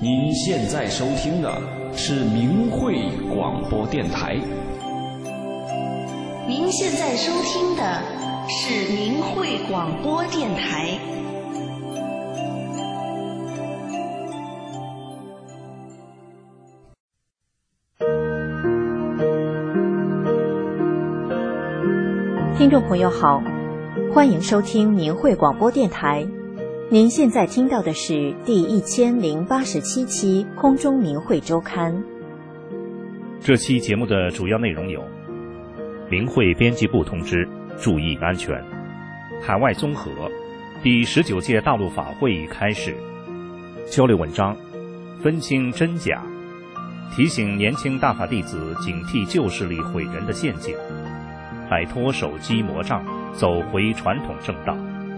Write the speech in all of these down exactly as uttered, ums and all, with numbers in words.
您现在收听的是明慧广播电台。 您现在收听的是明慧广播电台。 听众朋友好，欢迎收听明慧广播电台。您现在听到的是第一千零八十七期空中明慧周刊。 这期节目的主要内容有：明慧编辑部通知，注意安全；海外综合，第十九届大陆法会开始；交流文章，分清真假；提醒年轻大法弟子警惕旧势力毁人的陷阱，摆脱手机魔障，走回传统正道。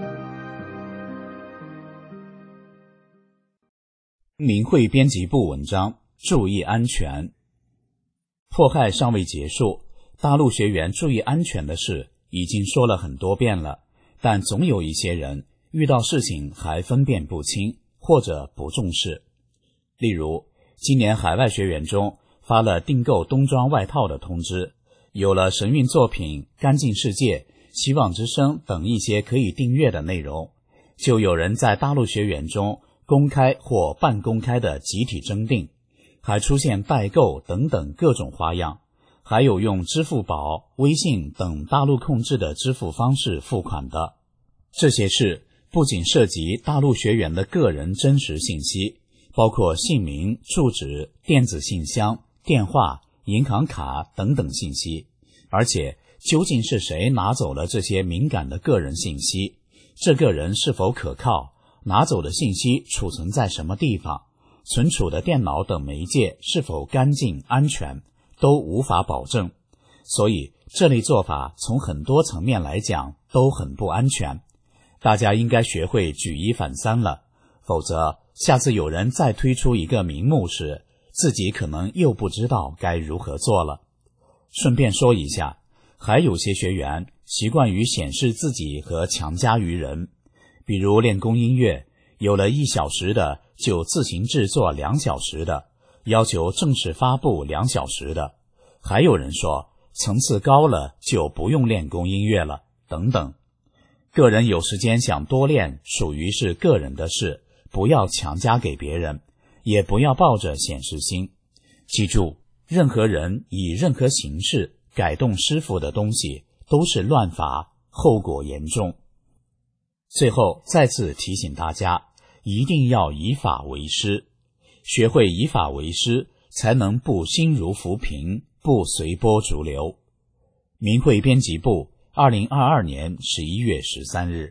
明慧编辑部文章，注意安全。迫害尚未结束，大陆学员注意安全的事已经说了很多遍了，但总有一些人遇到事情还分辨不清，或者不重视。例如，今年海外学员中发了订购冬装外套的通知，有了神韵作品、干净世界、希望之声等一些可以订阅的内容，就有人在大陆学员中公开或半公开的集体征订，还出现代购等等各种花样，还有用支付宝、微信等大陆控制的支付方式付款的。这些事不仅涉及大陆学员的个人真实信息，包括姓名、住址、电子信箱、电话、银行卡等等信息，而且究竟是谁拿走了这些敏感的个人信息，这个人是否可靠，拿走的信息储存在什么地方，存储的电脑等媒介是否干净安全，都无法保证。所以这类做法从很多层面来讲都很不安全，大家应该学会举一反三了，否则下次有人再推出一个名目时，自己可能又不知道该如何做了。顺便说一下，还有些学员习惯于显示自己和强加于人，比如练功音乐，有了一小时的就自行制作两小时的，要求正式发布两小时的，还有人说层次高了就不用练功音乐了，等等。个人有时间想多练，属于是个人的事，不要强加给别人，也不要抱着显示心。记住，任何人以任何形式改动师父的东西都是乱法，后果严重。最后再次提醒大家，一定要以法为师，学会以法为师，才能不心如浮萍，不随波逐流。明慧编辑部，二零二二年十一月十三日。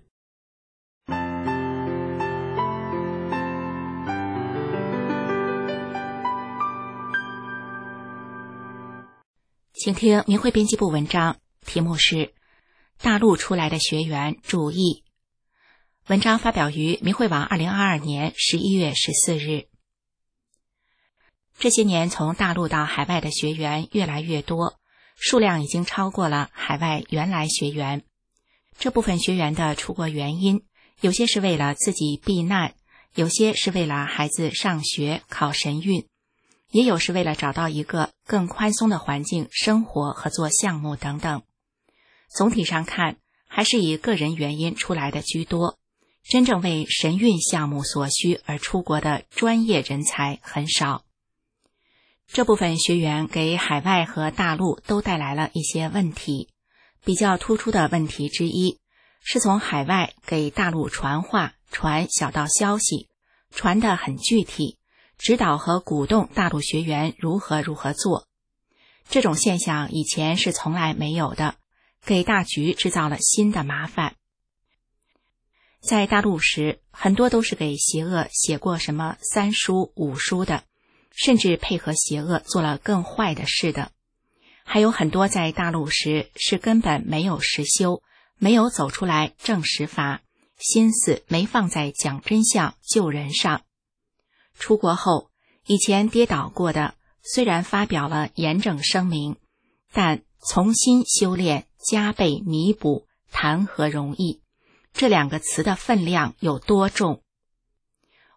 请听明慧编辑部文章，题目是大陆出来的学员注意。文章发表于明慧网二零二二年十一月十四日。这些年从大陆到海外的学员越来越多，数量已经超过了海外原来学员。这部分学员的出国原因，有些是为了自己避难，有些是为了孩子上学考神韵，也有是为了找到一个更宽松的环境生活和做项目等等。总体上看，还是以个人原因出来的居多，真正为神韵项目所需而出国的专业人才很少。这部分学员给海外和大陆都带来了一些问题，比较突出的问题之一是从海外给大陆传话，传小道消息，传得很具体，指导和鼓动大陆学员如何如何做。这种现象以前是从来没有的，给大局制造了新的麻烦。在大陆时，很多都是给邪恶写过什么三书五书的，甚至配合邪恶做了更坏的事的。还有很多在大陆时是根本没有实修，没有走出来证实法，心思没放在讲真相救人上。出国后，以前跌倒过的，虽然发表了严正声明，但重新修炼，加倍弥补，谈何容易？这两个词的分量有多重？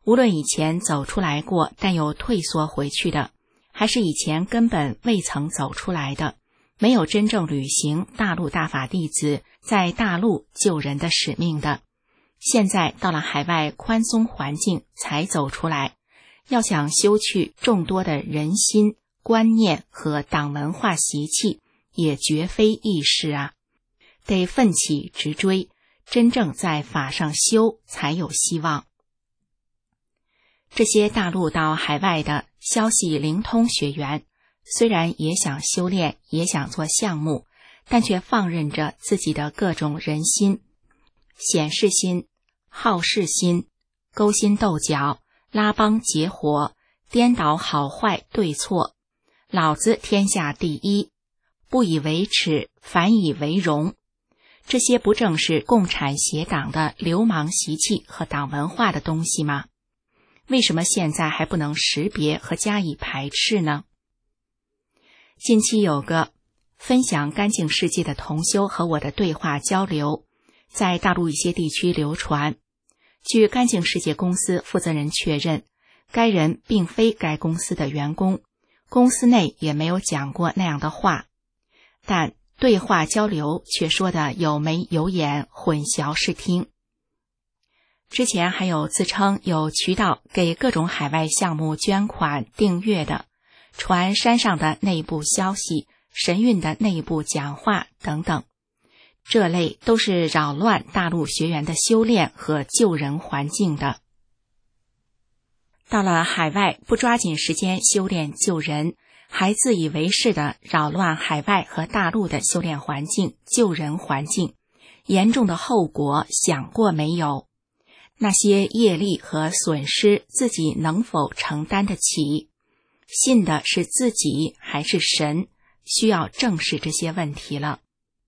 无论以前走出来过但又退缩回去的，还是以前根本未曾走出来的，没有真正履行大陆大法弟子在大陆救人的使命的，现在到了海外宽松环境才走出来，要想修去众多的人心、观念和党文化习气，也绝非易事啊，得奋起直追，真正在法上修才有希望。这些大陆到海外的消息灵通学员，虽然也想修炼，也想做项目，但却放任着自己的各种人心、显示心、好事心、勾心斗角、拉帮结伙、颠倒好坏对错，老子天下第一，不以为耻，反以为荣。这些不正是共产邪党的流氓习气和党文化的东西吗？为什么现在还不能识别和加以排斥呢？近期有个分享干净世界的同修和我的对话交流，在大陆一些地区流传。据干净世界公司负责人确认，该人并非该公司的员工，公司内也没有讲过那样的话，但对话交流却说的有眉有眼，混淆视听。之前还有自称有渠道给各种海外项目捐款订阅的，传山上的内部消息、神韵的内部讲话等等，这类都是扰乱大陆学员的修炼和救人环境的。到了海外不抓紧时间修炼救人，还自以为是的扰乱海外和大陆的修炼环境、救人环境，严重的后果想过没有？那些业力和损失自己能否承担得起？信的是自己还是神？需要正视这些问题了。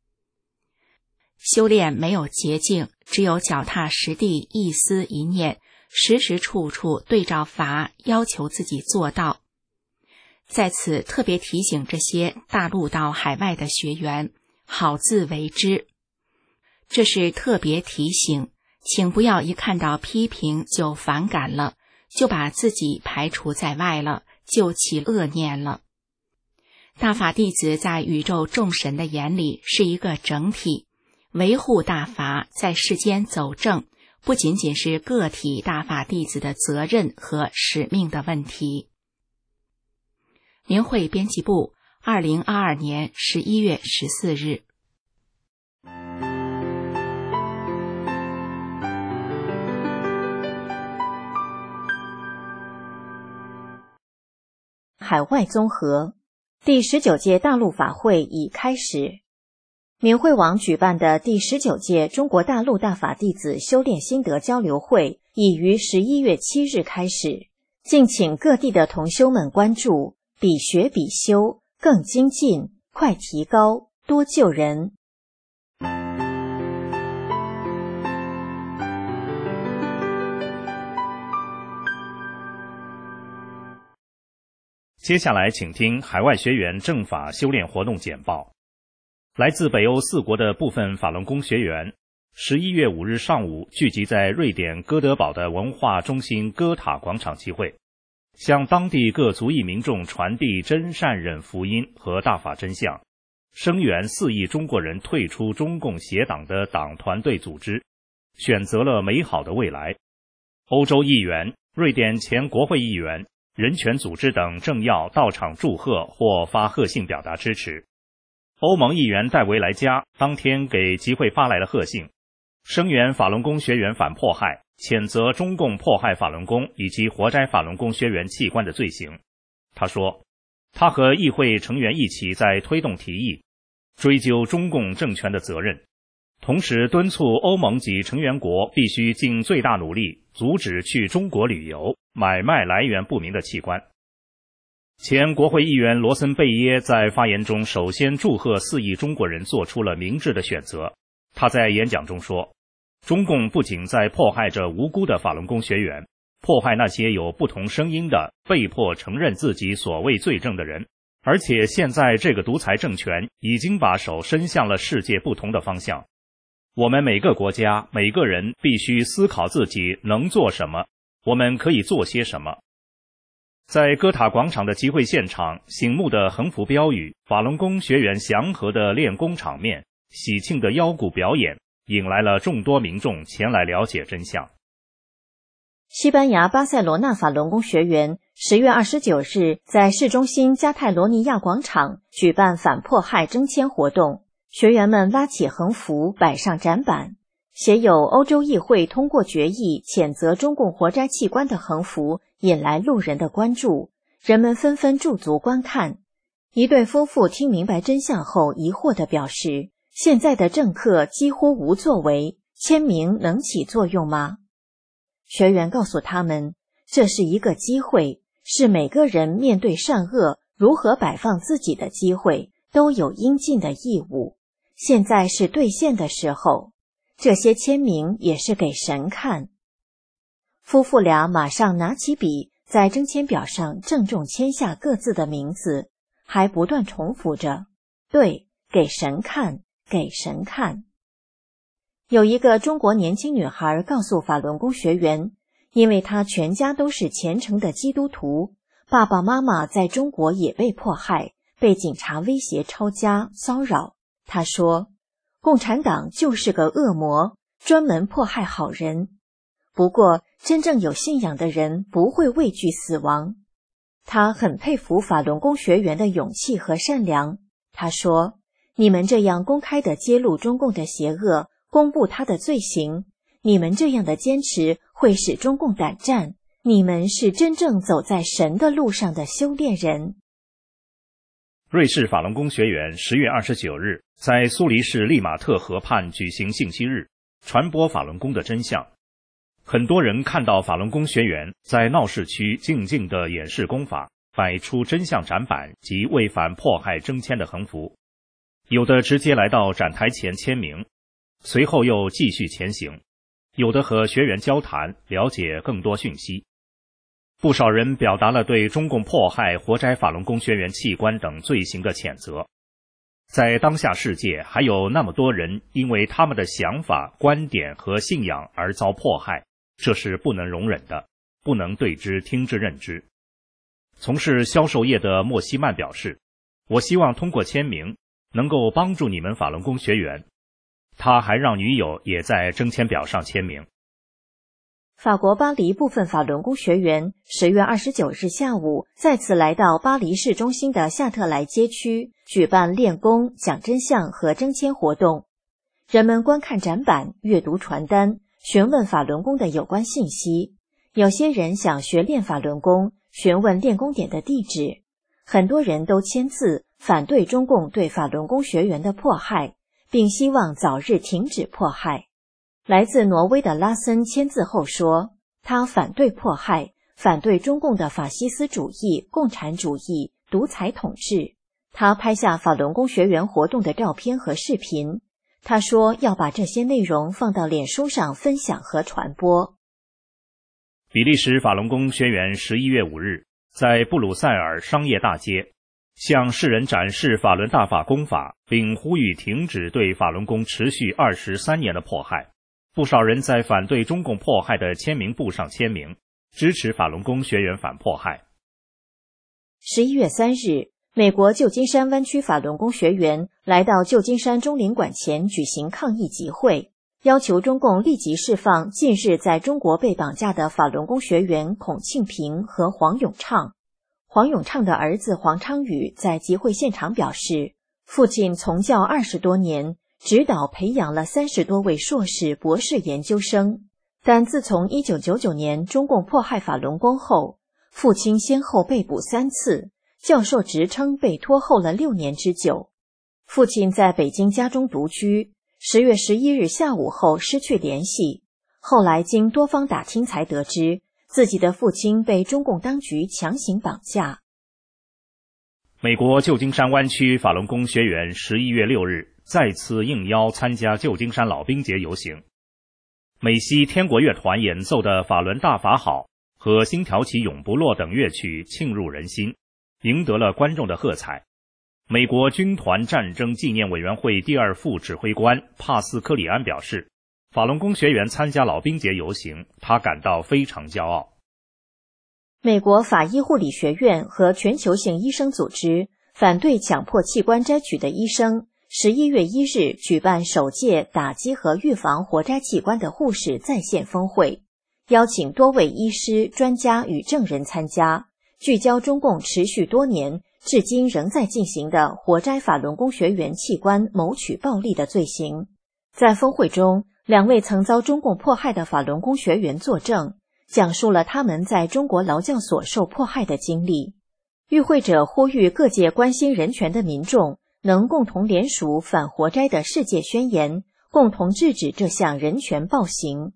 修炼没有捷径，只有脚踏实地，一思一念，时时处处对照法，要求自己做到。在此特别提醒这些大陆到海外的学员，好自为之。这是特别提醒，请不要一看到批评就反感了，就把自己排除在外了，就起恶念了。大法弟子在宇宙众神的眼里是一个整体，维护大法在世间走正，不仅仅是个体大法弟子的责任和使命的问题。明慧编辑部，二零二二年十一月十四日。 海外综合第十九届大陆法会已开始。明慧网举办的第十九届中国大陆大法弟子修炼心得交流会已于十一月七日开始，敬请各地的同修们关注，比学比修，更精进，快提高，多救人。 接下来请听海外学员正法修炼活动简报。来自北欧四国的部分法轮功学员十一月五日上午聚集在瑞典哥德堡的文化中心歌塔广场集会，向当地各族裔民众传递真善忍福音和大法真相，声援四亿中国人退出中共邪党的党团队组织，选择了美好的未来。欧洲议员、瑞典前国会议员、人权组织等政要到场祝贺或发贺信表达支持。欧盟议员戴维莱加当天给集会发来了贺信，声援法轮功学员反迫害，谴责中共迫害法轮功以及活摘法轮功学员器官的罪行。他说，他和议会成员一起在推动提议，追究中共政权的责任，同时敦促欧盟及成员国必须尽最大努力阻止去中国旅游、买卖来源不明的器官。前国会议员罗森贝耶在发言中首先祝贺四亿中国人做出了明智的选择。他在演讲中说，中共不仅在迫害着无辜的法轮功学员，迫害那些有不同声音的被迫承认自己所谓罪证的人，而且现在这个独裁政权已经把手伸向了世界不同的方向。我们每个国家每个人必须思考自己能做什么， 我们可以做些什么？在歌塔广场的集会现场，醒目的横幅标语、法轮功学员祥和的练功场面、喜庆的腰鼓表演，引来了众多民众前来了解真相。 西班牙巴塞罗那法轮功学员十月二十九日在市中心加泰罗尼亚广场举办反迫害征签活动，学员们拉起横幅，摆上展板，写有欧洲议会通过决议谴责中共活摘器官的横幅引来路人的关注，人们纷纷驻足观看。一对夫妇听明白真相后疑惑地表示，现在的政客几乎无作为，签名能起作用吗？学员告诉他们，这是一个机会，是每个人面对善恶如何摆放自己的机会，都有应尽的义务。现在是兑现的时候，这些签名也是给神看。夫妇俩马上拿起笔，在征签表上郑重签下各自的名字，还不断重复着，对，给神看，给神看。有一个中国年轻女孩告诉法轮功学员，因为她全家都是虔诚的基督徒，爸爸妈妈在中国也被迫害，被警察威胁抄家骚扰。她说，共产党就是个恶魔，专门迫害好人。不过真正有信仰的人不会畏惧死亡。她很佩服法轮功学员的勇气和善良。她说，你们这样公开地揭露中共的邪恶，公布他的罪行，你们这样的坚持会使中共胆战，你们是真正走在神的路上的修炼人。 瑞士法轮功学员十月二十九日在苏黎世利马特河畔举行信息日，传播法轮功的真相。很多人看到法轮功学员在闹市区静静地演示功法，摆出真相展板及为反迫害征签的横幅，有的直接来到展台前签名，随后又继续前行，有的和学员交谈，了解更多讯息。不少人表达了对中共迫害活摘法轮功学员器官等罪行的谴责。在当下世界，还有那么多人因为他们的想法、观点和信仰而遭迫害，这是不能容忍的，不能对之听之任之。从事销售业的莫西曼表示，我希望通过签名能够帮助你们法轮功学员。他还让女友也在征签表上签名。 法国巴黎部分法轮功学员十月二十九日下午再次来到巴黎市中心的夏特莱街区，举办练功、讲真相和征签活动。人们观看展板、阅读传单，询问法轮功的有关信息。有些人想学练法轮功，询问练功点的地址。很多人都签字反对中共对法轮功学员的迫害，并希望早日停止迫害。来自挪威的拉森签字后说，他反对迫害，反对中共的法西斯主义、共产主义、独裁统治。他拍下法轮功学员活动的照片和视频。他说要把这些内容放到脸书上分享和传播。 比利时法轮功学员十一月五日在布鲁塞尔商业大街向世人展示法轮大法功法，并呼吁停止对法轮功持续二十三年的迫害。不少人在反对中共迫害的签名簿上签名，支持法轮功学员反迫害。 十一月三日，美国旧金山湾区法轮功学员来到旧金山中领馆前举行抗议集会，要求中共立即释放近日在中国被绑架的法轮功学员孔庆平和黄永畅。黄永畅的儿子黄昌宇在集会现场表示，父亲从教二十多年，指导培养了三十多位硕士、博士研究生，但自从一九九九年中共迫害法轮功后，父亲先后被捕三次，教授职称被拖后了六年之久。父亲在北京家中独居，十月十一日下午后失去联系，后来经多方打听才得知，自己的父亲被中共当局强行绑架。 美国旧金山湾区法轮功学员十一月六日再次应邀参加旧金山老兵节游行。美西天国乐团演奏的法轮大法好和星条旗永不落等乐曲沁入人心，赢得了观众的喝彩。美国军团战争纪念委员会第二副指挥官帕斯科里安表示， 法轮功学员参加老兵节游行，他感到非常骄傲。 美国法医护理学院和全球性医生组织反对强迫器官摘取的医生十一月一日举办首届打击和预防活摘器官的护士在线峰会，邀请多位医师、专家与证人参加，聚焦中共持续多年至今仍在进行的活摘法轮功学员器官谋取暴利的罪行。在峰会中，两位曾遭中共迫害的法轮功学员作证，讲述了他们在中国劳教所受迫害的经历。与会者呼吁各界关心人权的民众能共同联署反活摘的世界宣言，共同制止这项人权暴行。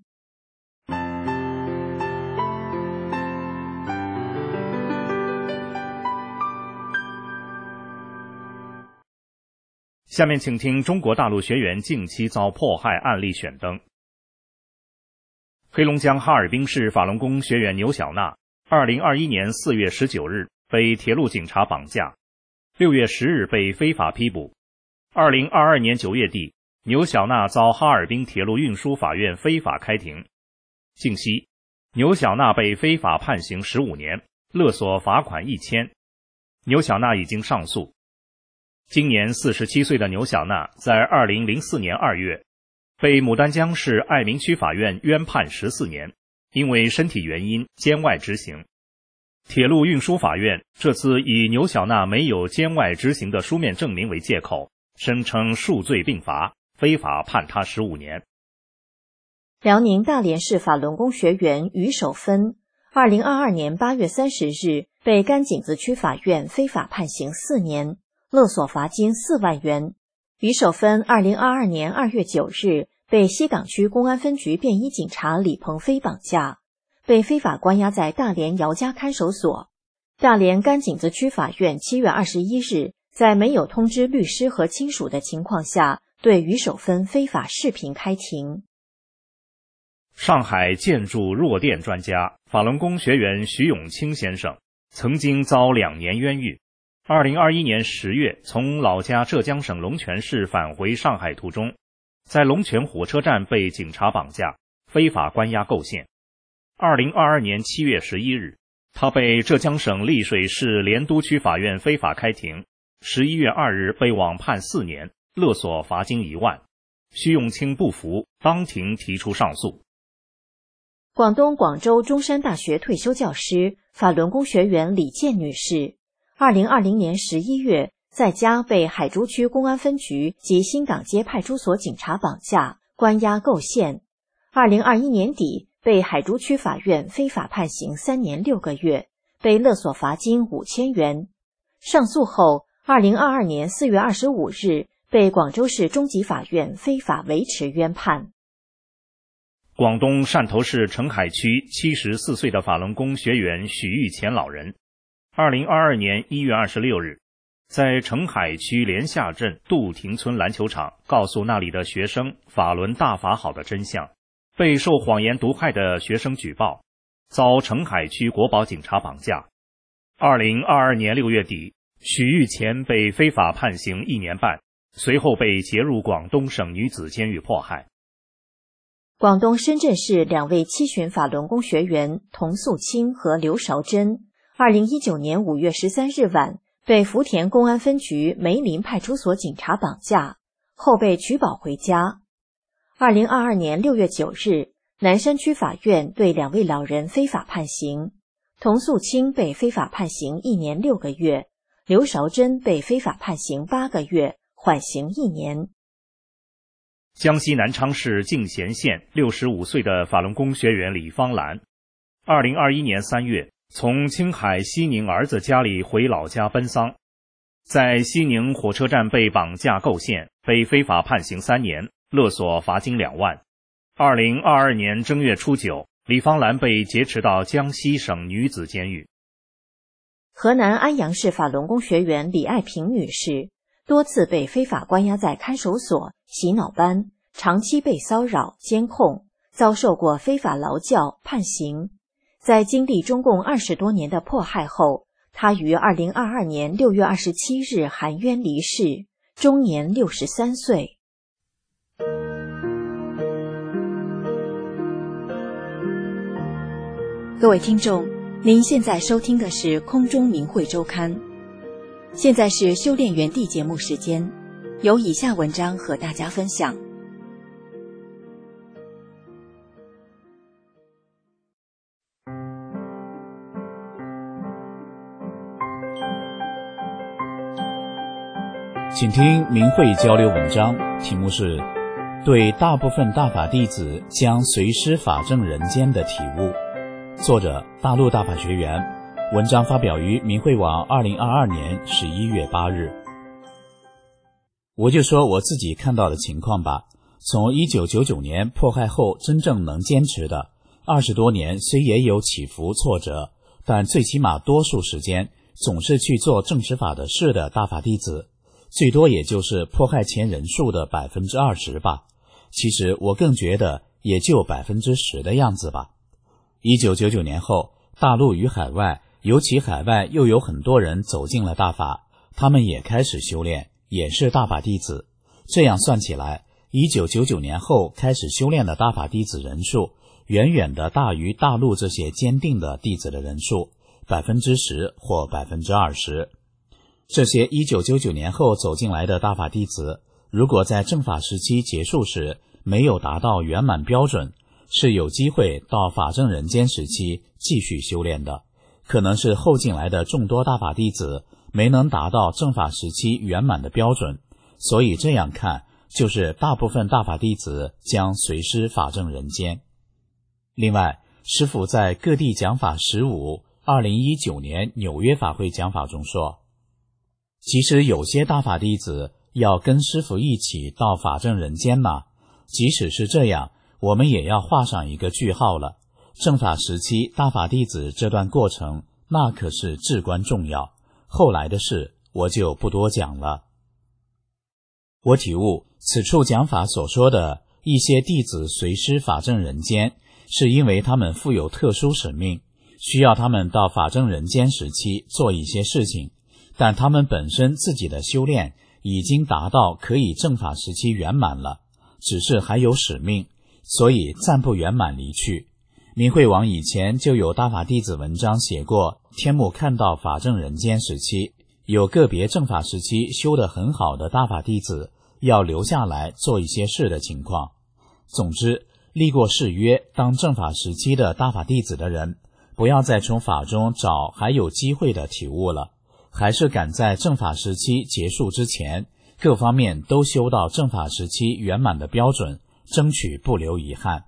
下面请听中国大陆学员近期遭迫害案例选灯。黑龙江哈尔滨市法轮功学员牛小娜，二零二一年四月十九日被铁路警察绑架，六月十日被非法批捕。二零二二年九月底，牛小娜遭哈尔滨铁路运输法院非法开庭。近期，牛小娜被非法判刑十五年，勒索罚款一千。牛小娜已经上诉。今年四十七岁的牛小娜在二零零四年二月被牡丹江市爱民区法院冤判十四年，因为身体原因监外执行。铁路运输法院这次以牛小娜没有监外执行的书面证明为借口，声称数罪并罚，非法判他十五年。 辽宁大连市法轮功学员于守芬，二零二二年八月三十日被甘井子区法院非法判刑四年，勒索罚金四万元。于守芬二零二二年二月九日被西岗区公安分局便衣警察李鹏飞绑架，被非法关押在大连姚家看守所。大连甘井子区法院七月二十一日在没有通知律师和亲属的情况下，对于守芬非法视频开庭。 上海建筑弱电专家、法轮功学员徐永清先生曾经遭两年冤狱。二零二一年十月从老家浙江省龙泉市返回上海途中，在龙泉火车站被警察绑架，非法关押构陷。二零二二年七月十一日，他被浙江省丽水市莲都区法院非法开庭，十一月二日被网判四年，勒索罚金一万。徐永清不服，当庭提出上诉。 广东广州中山大学退休教师、法轮功学员李健女士，二零二零年十一月在家被海珠区公安分局及新港街派出所警察绑架，关押构陷。二零二一年底被海珠区法院非法判刑三年六个月，被勒索罚金五千元。上诉后，二零二二年四月二十五日被广州市中级法院非法维持冤判。 广东汕头市澄海区七十四岁的法轮功学员许玉乾老人，二零二二年一月二十六日，在澄海区莲下镇杜亭村篮球场告诉那里的学生法轮大法好的真相，被受谎言毒害的学生举报，遭澄海区国保警察绑架。二零二二年六月底，许玉乾被非法判刑一年半，随后被劫入广东省女子监狱迫害。 广东深圳市两位七旬法轮功学员童素清和刘韶珍，二零一九年五月十三日晚被福田公安分局梅林派出所警察绑架，后被取保回家。二零二二年六月九日，南山区法院对两位老人非法判刑，童素清被非法判刑一年六个月，刘韶珍被非法判刑八个月，缓刑一年。 江西南昌市进贤县六十五岁的法轮功学员李芳兰，二零二一年三月从青海西宁儿子家里回老家奔丧，在西宁火车站被绑架构陷，被非法判刑三年，勒索罚金两万。二零二二年正月初九，李芳兰被劫持到江西省女子监狱。 河南安阳市法轮功学员李爱萍女士，多次被非法关押在看守所、洗脑班，长期被骚扰、监控，遭受过非法劳教、判刑。在经历中共二十多年的迫害后，她于二零二二年六月二十七日含冤离世，终年六十三岁。 各位听众，您现在收听的是空中明慧周刊。现在是修炼园地节目时间，由以下文章和大家分享。 请听明慧交流文章，题目是对大部分大法弟子将随师法正人间的体悟，作者大陆大法学员，文章发表于明慧网二零二二年十一月八日。我就说我自己看到的情况吧，从一九九九年迫害后真正能坚持的二十多年，虽也有起伏挫折，但最起码多数时间总是去做正实法的事的大法弟子，最多也就是迫害前人数的百分之二十吧。其实我更觉得也就百分之十的样子吧。一九九九年后，大陆与海外，尤其海外又有很多人走进了大法，他们也开始修炼，也是大法弟子。这样算起来，一九九九年后开始修炼的大法弟子人数，远远的大于大陆这些坚定的弟子的人数，百分之十或百分之二十。这些一九九九年后走进来的大法弟子，如果在正法时期结束时没有达到圆满标准，是有机会到法正人间时期继续修炼的。可能是后进来的众多大法弟子没能达到正法时期圆满的标准，所以这样看，就是大部分大法弟子将随师法正人间。另外，师父在各地讲法十五二零一九年纽约法会讲法中说，其实有些大法弟子要跟师父一起到法正人间嘛，即使是这样，我们也要画上一个句号了。正法时期大法弟子这段过程，那可是至关重要，后来的事我就不多讲了。我体悟此处讲法所说的一些弟子随师法正人间，是因为他们负有特殊使命，需要他们到法正人间时期做一些事情，但他们本身自己的修炼已经达到可以正法时期圆满了，只是还有使命，所以暂不圆满离去。明慧网以前就有大法弟子文章写过，天目看到法正人间时期有个别正法时期修得很好的大法弟子要留下来做一些事的情况。总之，立过誓约当正法时期的大法弟子的人，不要再从法中找还有机会的体悟了，还是赶在正法时期结束之前，各方面都修到正法时期圆满的标准，争取不留遗憾。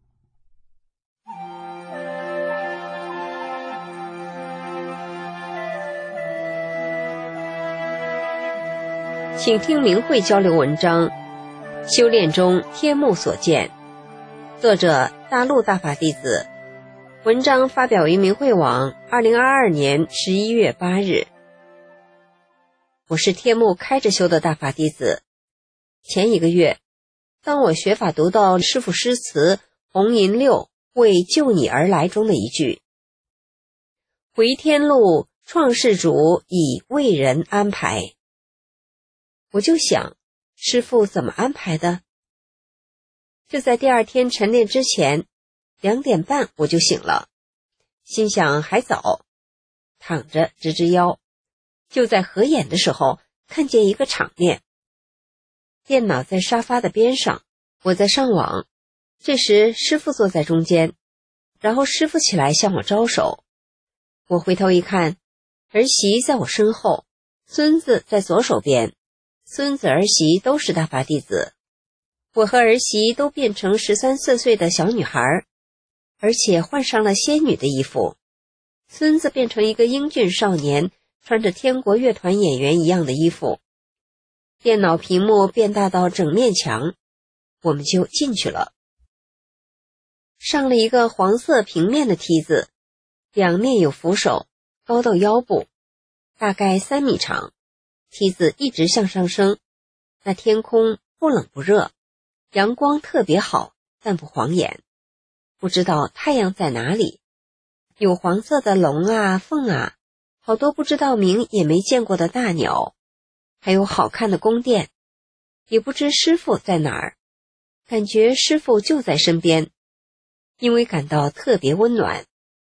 请听明慧交流文章，修炼中天目所见，作者大陆大法弟子，文章发表于明慧网二零二二年十一月八日。我是天目开着修的大法弟子。前一个月，当我学法读到师父诗词红银六为救你而来中的一句，回天路创世主已为人安排，我就想，师父怎么安排的？就在第二天晨练之前，两点半我就醒了，心想还早，躺着直直腰。就在合眼的时候，看见一个场面，电脑在沙发的边上，我在上网。这时师父坐在中间，然后师父起来向我招手。我回头一看，儿媳在我身后，孙子在左手边，孙子儿媳都是大法弟子。我和儿媳都变成十三四岁的小女孩，而且换上了仙女的衣服。孙子变成一个英俊少年，穿着天国乐团演员一样的衣服。电脑屏幕变大到整面墙，我们就进去了。上了一个黄色平面的梯子，两面有扶手，高到腰部，大概三米长。梯子一直向上升，那天空不冷不热，阳光特别好，但不晃眼。不知道太阳在哪里，有黄色的龙啊凤啊，好多不知道名也没见过的大鸟，还有好看的宫殿，也不知师父在哪儿，感觉师父就在身边，因为感到特别温暖，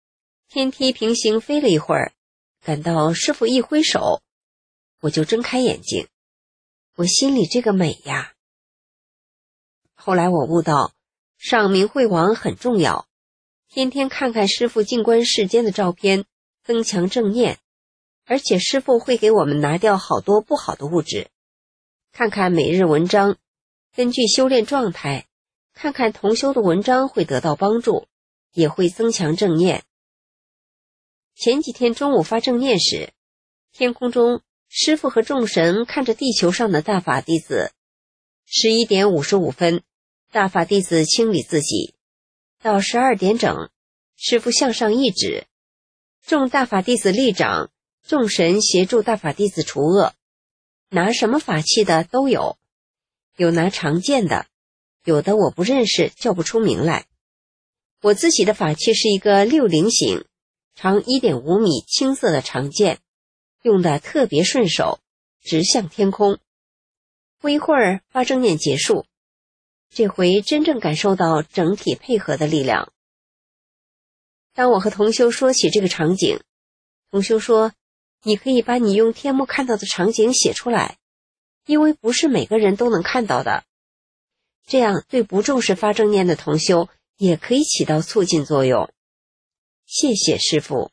天梯平行飞了一会儿，感到师父一挥手，我就睁开眼睛。我心里这个美呀！后来我悟到，上明慧网很重要，天天看看师父静观世间的照片，增强正念，而且师父会给我们拿掉好多不好的物质。看看每日文章，根据修炼状态，看看同修的文章会得到帮助，也会增强正念。前几天中午发正念时，天空中师父和众神看着地球上的大法弟子。十一点五十五分，大法弟子清理自己。到十二点整，师父向上一指，众大法弟子立掌，众神协助大法弟子除恶。拿什么法器的都有，有拿长剑的，有的我不认识，叫不出名来。我自己的法器是一个六棱形，长 一点五米青色的长剑，用得特别顺手，直向天空。不一会儿发正念结束，这回真正感受到整体配合的力量。当我和同修说起这个场景，同修说，你可以把你用天目看到的场景写出来，因为不是每个人都能看到的。这样对不重视发正念的同修也可以起到促进作用。谢谢师父。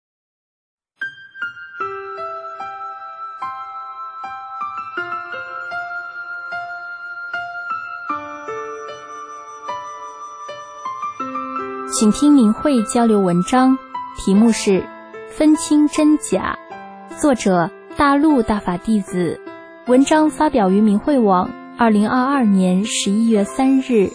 请听明慧交流文章，题目是《分清真假》，作者大陆大法弟子，文章发表于明慧网，二零二二年十一月三日。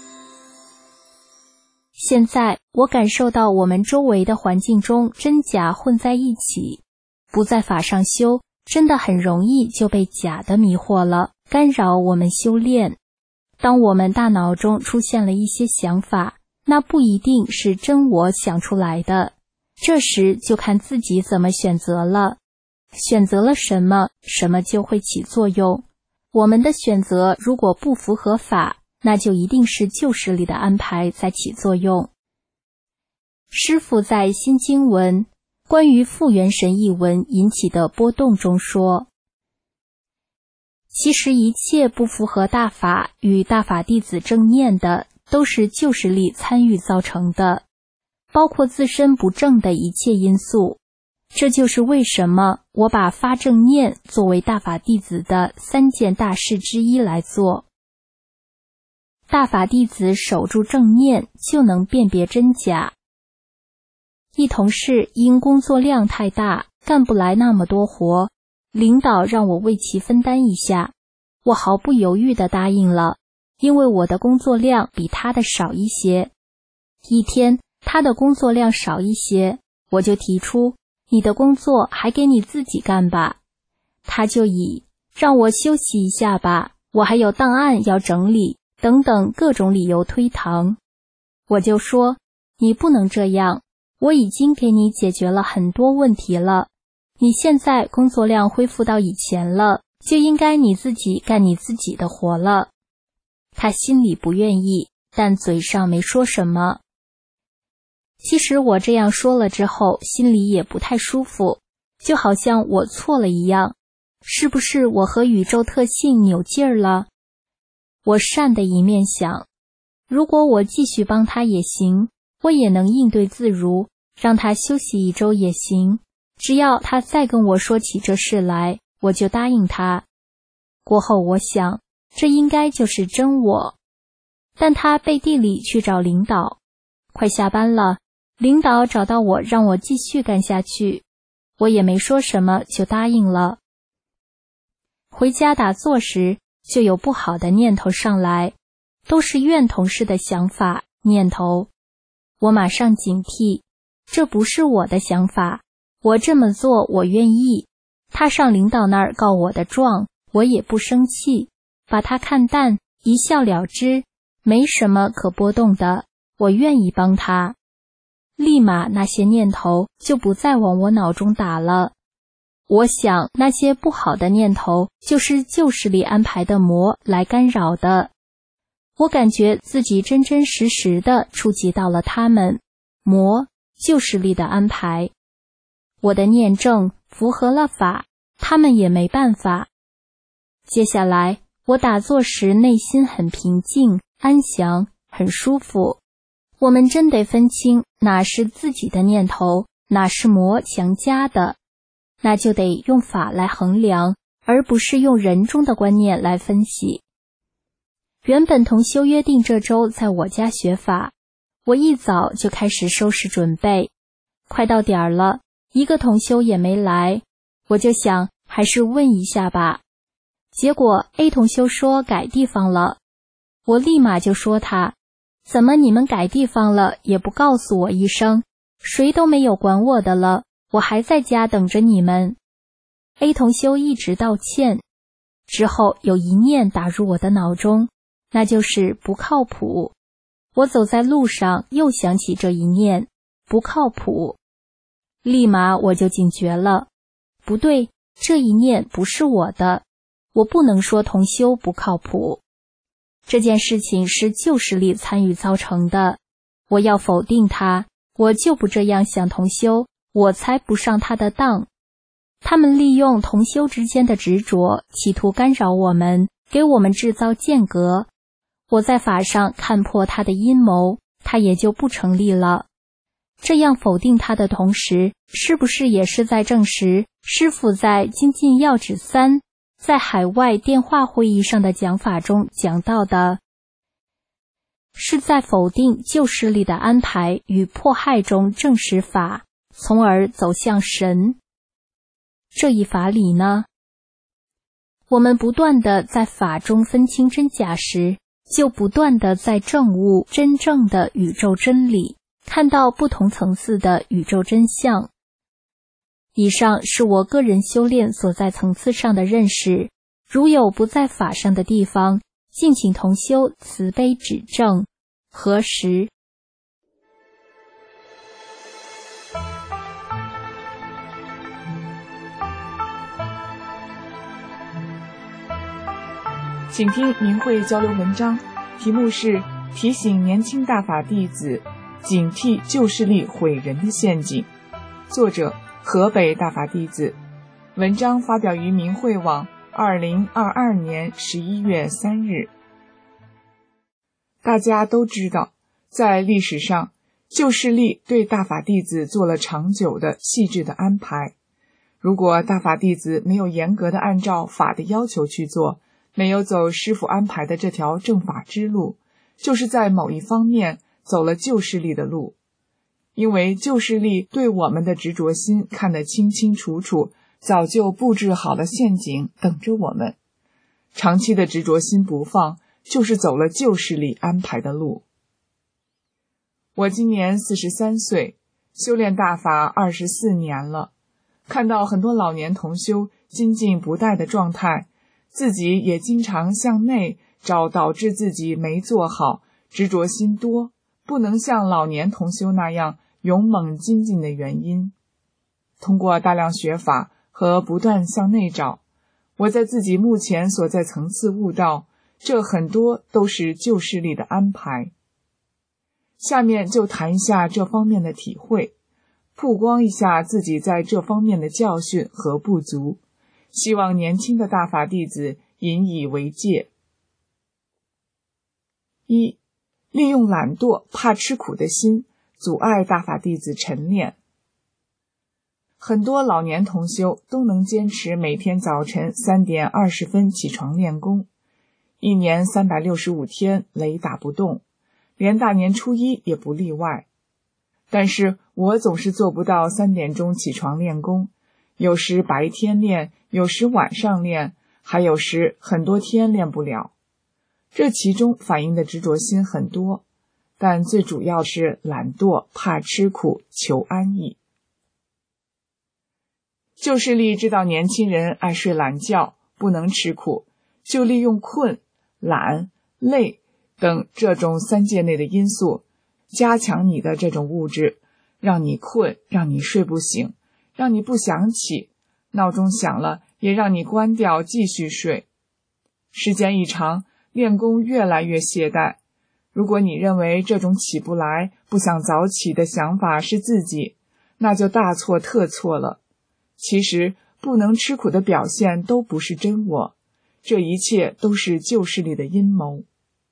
现在我感受到我们周围的环境中真假混在一起，不在法上修，真的很容易就被假的迷惑了，干扰我们修炼。当我们大脑中出现了一些想法，那不一定是真我想出来的，这时就看自己怎么选择了。选择了什么，什么就会起作用。我们的选择如果不符合法，那就一定是旧时里的安排在起作用。师父在新经文关于复元神一文引起的波动中说，其实一切不符合大法与大法弟子正念的，都是旧时力参与造成的，包括自身不正的一切因素。这就是为什么我把发正念作为大法弟子的三件大事之一来做。大法弟子守住正念，就能辨别真假。一同事因工作量太大，干不来那么多活，领导让我为其分担一下，我毫不犹豫地答应了，因为我的工作量比他的少一些。一天他的工作量少一些，我就提出，你的工作还给你自己干吧。他就以让我休息一下吧，我还有档案要整理等等各种理由推搪。我就说，你不能这样，我已经给你解决了很多问题了，你现在工作量恢复到以前了，就应该你自己干你自己的活了。他心里不愿意，但嘴上没说什么。其实我这样说了之后，心里也不太舒服，就好像我错了一样，是不是我和宇宙特性扭劲儿了？我善的一面想，如果我继续帮他也行，我也能应对自如，让他休息一周也行，只要他再跟我说起这事来，我就答应他。过后我想，这应该就是真我。但他背地里去找领导，快下班了，领导找到我让我继续干下去，我也没说什么就答应了。回家打坐时就有不好的念头上来，都是怨同事的想法念头，我马上警惕，这不是我的想法，我这么做我愿意，他上领导那儿告我的状，我也不生气，把他看淡，一笑了之，没什么可波动的，我愿意帮他。立马那些念头就不再往我脑中打了。我想那些不好的念头就是旧时里安排的魔来干扰的，我感觉自己真真实实的触及到了他们，魔旧势力的安排。我的念正符合了法，他们也没办法。接下来我打坐时内心很平静安详，很舒服。我们真得分清哪是自己的念头，哪是魔强加的，那就得用法来衡量，而不是用人中的观念来分析。原本同修约定这周在我家学法，我一早就开始收拾准备，快到点儿了，一个同修也没来，我就想还是问一下吧。结果 A 同修说改地方了，我立马就说他，怎么你们改地方了也不告诉我一声，谁都没有管我的了，我还在家等着你们。 A 同修一直道歉，之后有一念打入我的脑中，那就是不靠谱。我走在路上又想起这一念，不靠谱，立马我就警觉了，不对，这一念不是我的，我不能说同修不靠谱。这件事情是旧势力参与造成的，我要否定它，我就不这样想同修，我才不上他的当。他们利用同修之间的执着，企图干扰我们，给我们制造间隔。我在法上看破他的阴谋，他也就不成立了。这样否定他的同时，是不是也是在证实师父在《精进要旨三》在海外电话会议上的讲法中讲到的，是在否定旧势力的安排与迫害中证实法，从而走向神。这一法理呢，我们不断地在法中分清真假时，就不断地在证悟真正的宇宙真理，看到不同层次的宇宙真相。以上是我个人修炼所在层次上的认识，如有不在法上的地方，敬请同修慈悲指正，核实。 请听明慧交流文章，题目是提醒年轻大法弟子警惕旧势力毁人的陷阱，作者河北大法弟子，文章发表于明慧网二零二二年十一月三日。大家都知道，在历史上，旧势力对大法弟子做了长久的细致的安排。如果大法弟子没有严格的按照法的要求去做，没有走师父安排的这条正法之路，就是在某一方面走了旧势力的路。因为旧势力对我们的执着心看得清清楚楚，早就布置好了陷阱等着我们。长期的执着心不放，就是走了旧势力安排的路。我今年四十三岁，修炼大法二十四年了，看到很多老年同修精进不怠的状态，自己也经常向内找导致自己没做好、执着心多，不能像老年同修那样勇猛精进的原因。通过大量学法和不断向内找，我在自己目前所在层次悟到，这很多都是旧势力的安排。下面就谈一下这方面的体会，曝光一下自己在这方面的教训和不足，希望年轻的大法弟子引以为戒。一、利用懒惰、怕吃苦的心，阻碍大法弟子晨练。很多老年同修都能坚持每天早晨三点二十分起床练功，一年三百六十五天雷打不动，连大年初一也不例外。但是我总是做不到三点钟起床练功，有时白天练，有时晚上练，还有时很多天练不了。这其中反映的执着心很多，但最主要是懒惰、怕吃苦、求安逸。旧势力知道年轻人爱睡懒觉，不能吃苦，就利用困、懒、累等这种三界内的因素，加强你的这种物质，让你困，让你睡不醒，让你不想起，闹钟响了也让你关掉继续睡。时间一长，练功越来越懈怠， 如果你认为这种起不来、不想早起的想法是自己，那就大错特错了。其实不能吃苦的表现都不是真我，这一切都是旧势力的阴谋。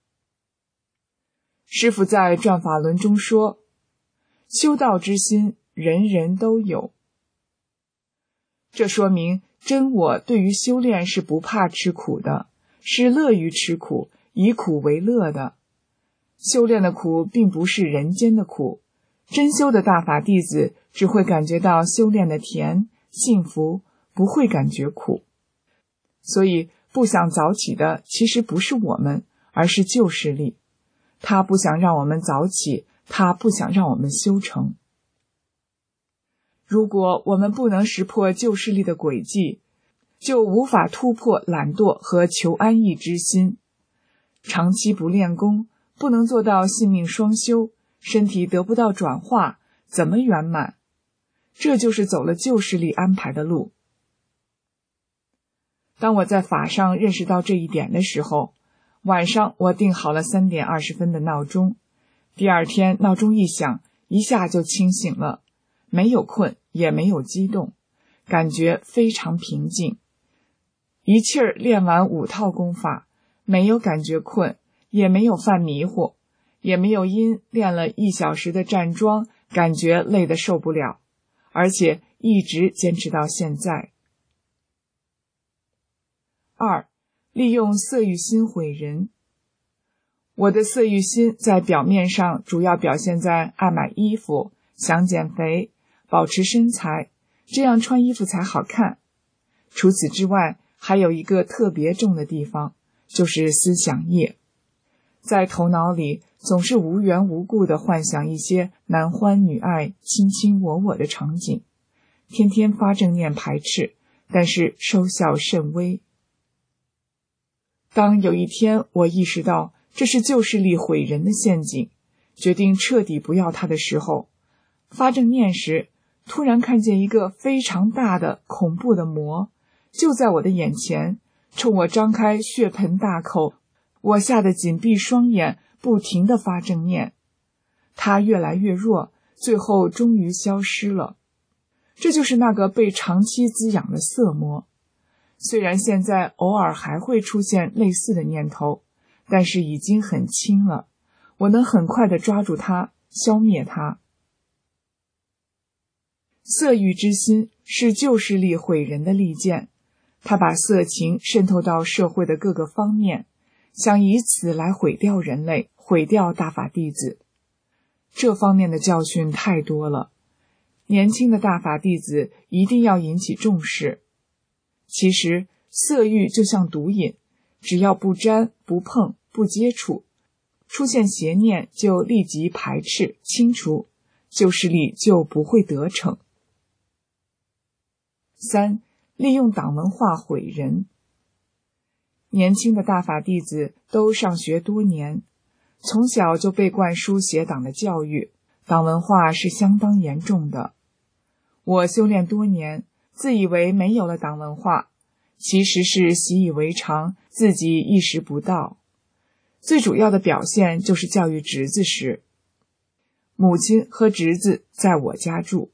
师父在转法轮中说，修道之心人人都有。这说明真我对于修炼是不怕吃苦的，是乐于吃苦，以苦为乐的。修炼的苦并不是人间的苦，真修的大法弟子只会感觉到修炼的甜、幸福，不会感觉苦。所以不想早起的其实不是我们，而是旧势力。他不想让我们早起，他不想让我们修成。如果我们不能识破旧势力的诡计，就无法突破懒惰和求安逸之心。长期不练功，不能做到性命双修，身体得不到转化，怎么圆满？这就是走了旧势力安排的路。当我在法上认识到这一点的时候，晚上我定好了三点二十分的闹钟，第二天闹钟一响，一下就清醒了，没有困，也没有激动，感觉非常平静。一气儿练完五套功法，没有感觉困，也没有犯迷糊，也没有因练了一小时的站桩感觉累得受不了，而且一直坚持到现在。二，利用色欲心毁人。我的色欲心在表面上主要表现在爱买衣服、想减肥、保持身材，这样穿衣服才好看。除此之外，还有一个特别重的地方，就是思想业。在头脑里总是无缘无故地幻想一些男欢女爱、卿卿我我的场景，天天发正念排斥，但是收效甚微。当有一天我意识到这是旧势力毁人的陷阱，决定彻底不要它的时候，发正念时，突然看见一个非常大的恐怖的魔，就在我的眼前，冲我张开血盆大口，我吓得紧闭双眼，不停地发正念。它越来越弱，最后终于消失了。这就是那个被长期滋养的色魔。虽然现在偶尔还会出现类似的念头，但是已经很轻了，我能很快地抓住它，消灭它。色欲之心是旧势力毁人的利剑，它把色情渗透到社会的各个方面，想以此来毁掉人类，毁掉大法弟子。这方面的教训太多了，年轻的大法弟子一定要引起重视。其实色欲就像毒瘾，只要不沾、不碰、不接触，出现邪念就立即排斥、清除，旧势力就不会得逞。三，利用党文化毁人。年轻的大法弟子都上学多年，从小就被灌输邪党的教育，党文化是相当严重的。我修炼多年，自以为没有了党文化，其实是习以为常，自己意识不到。最主要的表现就是教育侄子时，母亲和侄子在我家住。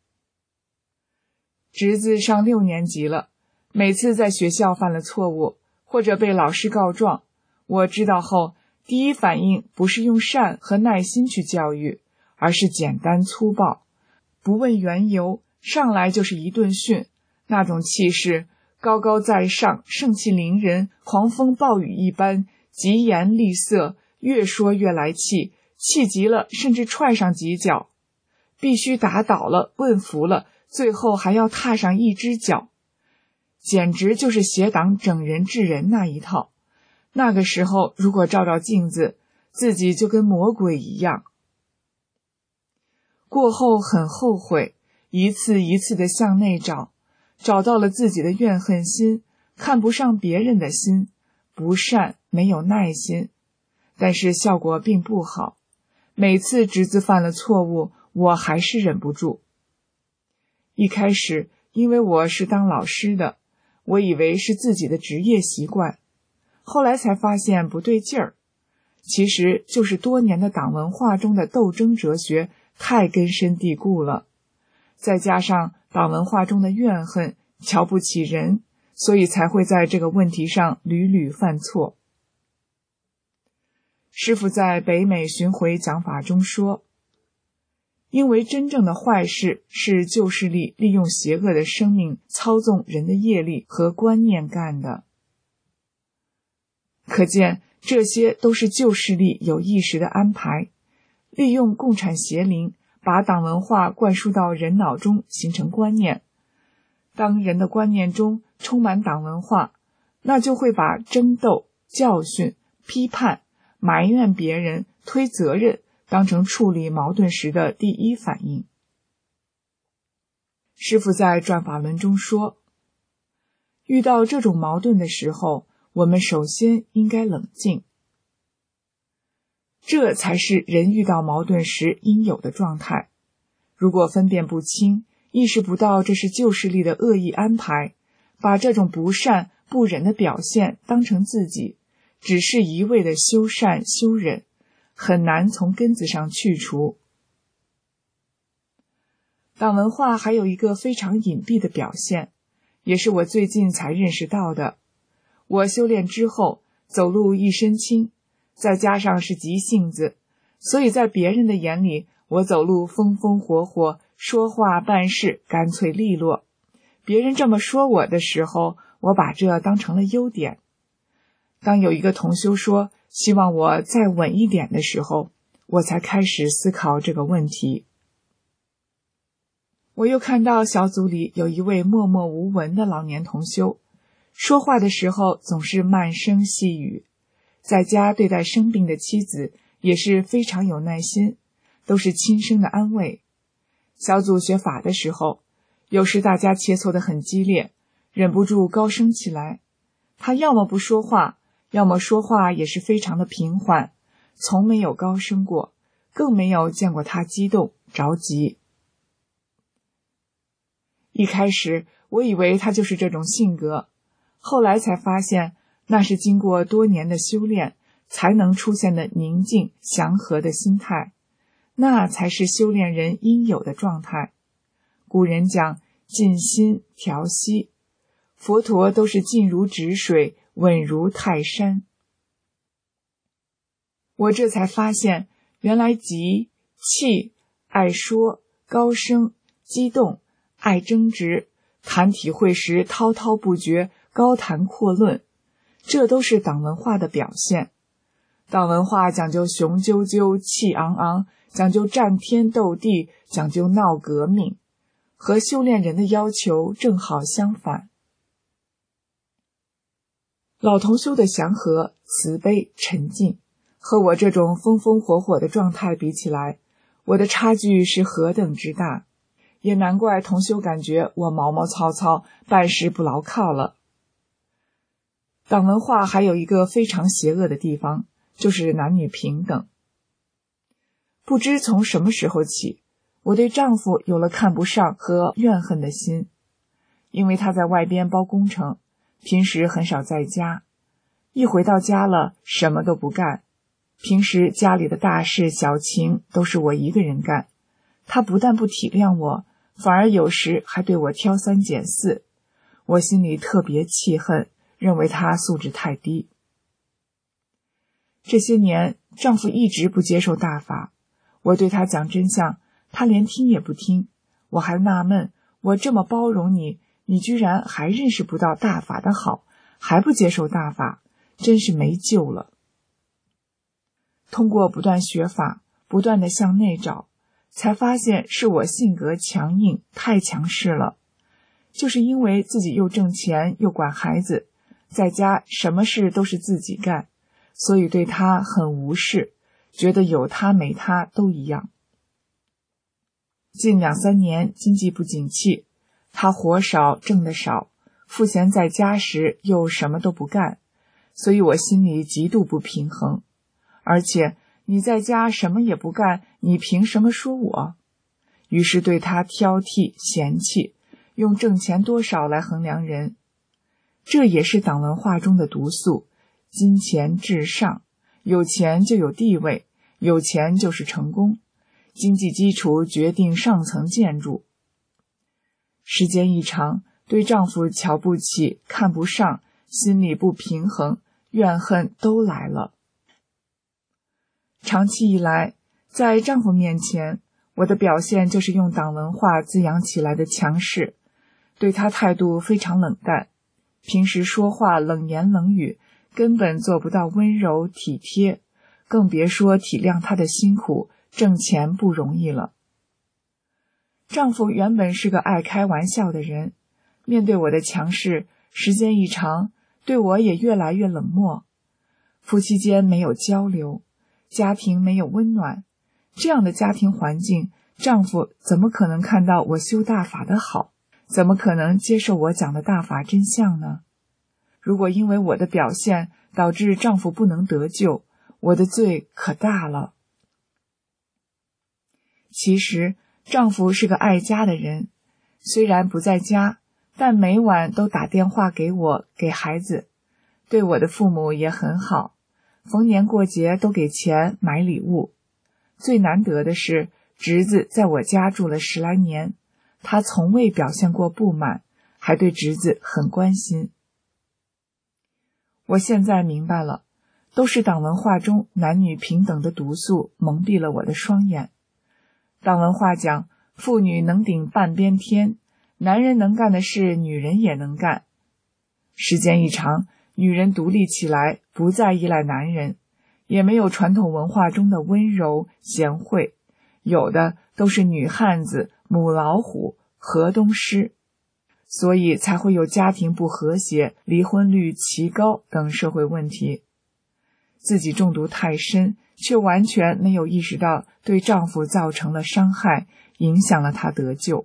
侄子上六年级了，每次在学校犯了错误，或者被老师告状，我知道后，第一反应不是用善和耐心去教育，而是简单粗暴，不问缘由，上来就是一顿训，那种气势高高在上，盛气凌人，狂风暴雨一般，疾言厉色，越说越来气，气急了甚至踹上几脚，必须打倒了，问服了，最后还要踏上一只脚，简直就是邪党整人治人那一套。那个时候如果照照镜子，自己就跟魔鬼一样。过后很后悔，一次一次地向内找，找到了自己的怨恨心，看不上别人的心，不善，没有耐心，但是效果并不好。每次侄子犯了错误，我还是忍不住。一开始因为我是当老师的，我以为是自己的职业习惯，后来才发现不对劲儿。 其实就是多年的党文化中的斗争哲学太根深蒂固了，再加上党文化中的怨恨、瞧不起人，所以才会在这个问题上屡屡犯错。师父在北美巡回讲法中说，因为真正的坏事是旧势力利用邪恶的生命操纵人的业力和观念干的。可见这些都是旧势力有意识的安排，利用共产邪灵把党文化灌输到人脑中，形成观念。当人的观念中充满党文化，那就会把争斗、教训、批判、埋怨别人、推责任当成处理矛盾时的第一反应。师父在转法轮中说，遇到这种矛盾的时候，我们首先应该冷静，这才是人遇到矛盾时应有的状态。如果分辨不清，意识不到这是旧势力的恶意安排，把这种不善不忍的表现当成自己，只是一味的修善修忍，很难从根子上去除。党文化还有一个非常隐蔽的表现，也是我最近才认识到的。我修炼之后，走路一身轻，再加上是急性子，所以在别人的眼里，我走路风风火火，说话办事干脆利落。别人这么说我的时候，我把这当成了优点。当有一个同修说希望我再稳一点的时候，我才开始思考这个问题。我又看到小组里有一位默默无闻的老年同修，说话的时候总是慢声细语，在家对待生病的妻子也是非常有耐心，都是轻声的安慰。小组学法的时候，有时大家切磋得很激烈，忍不住高声起来，他要么不说话，要么说话也是非常的平缓，从没有高声过，更没有见过他激动着急。一开始我以为他就是这种性格，后来才发现那是经过多年的修炼才能出现的宁静祥和的心态，那才是修炼人应有的状态。古人讲静心调息，佛陀都是静如止水，稳如泰山。我这才发现，原来急、气、爱说、高声、激动、爱争执、谈体会时滔滔不绝、高谈阔论，这都是党文化的表现。党文化讲究雄赳赳、气昂昂，讲究战天斗地，讲究闹革命，和修炼人的要求正好相反。老同修的祥和、慈悲、沉静，和我这种风风火火的状态比起来，我的差距是何等之大，也难怪同修感觉我毛毛糙糙，办事不牢靠了。党文化还有一个非常邪恶的地方，就是男女平等。不知从什么时候起，我对丈夫有了看不上和怨恨的心，因为他在外边包工程，平时很少在家，一回到家了什么都不干，平时家里的大事小情都是我一个人干，他不但不体谅我，反而有时还对我挑三拣四，我心里特别气恨，认为他素质太低。这些年丈夫一直不接受大法，我对他讲真相，他连听也不听，我还纳闷，我这么包容你，你居然还认识不到大法的好，还不接受大法，真是没救了。通过不断学法，不断地向内找，才发现是我性格强硬，太强势了。就是因为自己又挣钱又管孩子，在家什么事都是自己干，所以对他很无视，觉得有他没他都一样。近两三年经济不景气，他活少挣得少，赋闲在家时又什么都不干，所以我心里极度不平衡。而且你在家什么也不干，你凭什么说我？于是对他挑剔嫌弃，用挣钱多少来衡量人。这也是党文化中的毒素，金钱至上， 有钱就有地位，有钱就是成功，经济基础决定上层建筑。时间一长，对丈夫瞧不起、看不上，心里不平衡，怨恨都来了。长期以来，在丈夫面前，我的表现就是用党文化滋养起来的强势，对他态度非常冷淡，平时说话冷言冷语，根本做不到温柔体贴，更别说体谅他的辛苦，挣钱不容易了。丈夫原本是个爱开玩笑的人，面对我的强势，时间一长，对我也越来越冷漠。夫妻间没有交流，家庭没有温暖，这样的家庭环境，丈夫怎么可能看到我修大法的好？怎么可能接受我讲的大法真相呢？如果因为我的表现导致丈夫不能得救，我的罪可大了。其实丈夫是个爱家的人，虽然不在家，但每晚都打电话给我，给孩子，对我的父母也很好，逢年过节都给钱买礼物。最难得的是，侄子在我家住了十来年，他从未表现过不满，还对侄子很关心。我现在明白了，都是党文化中男女平等的毒素蒙蔽了我的双眼。党文化讲，妇女能顶半边天，男人能干的事，女人也能干。时间一长，女人独立起来，不再依赖男人，也没有传统文化中的温柔贤惠，有的都是女汉子、母老虎、河东狮，所以才会有家庭不和谐、离婚率奇高等社会问题。自己中毒太深，却完全没有意识到对丈夫造成了伤害，影响了他得救。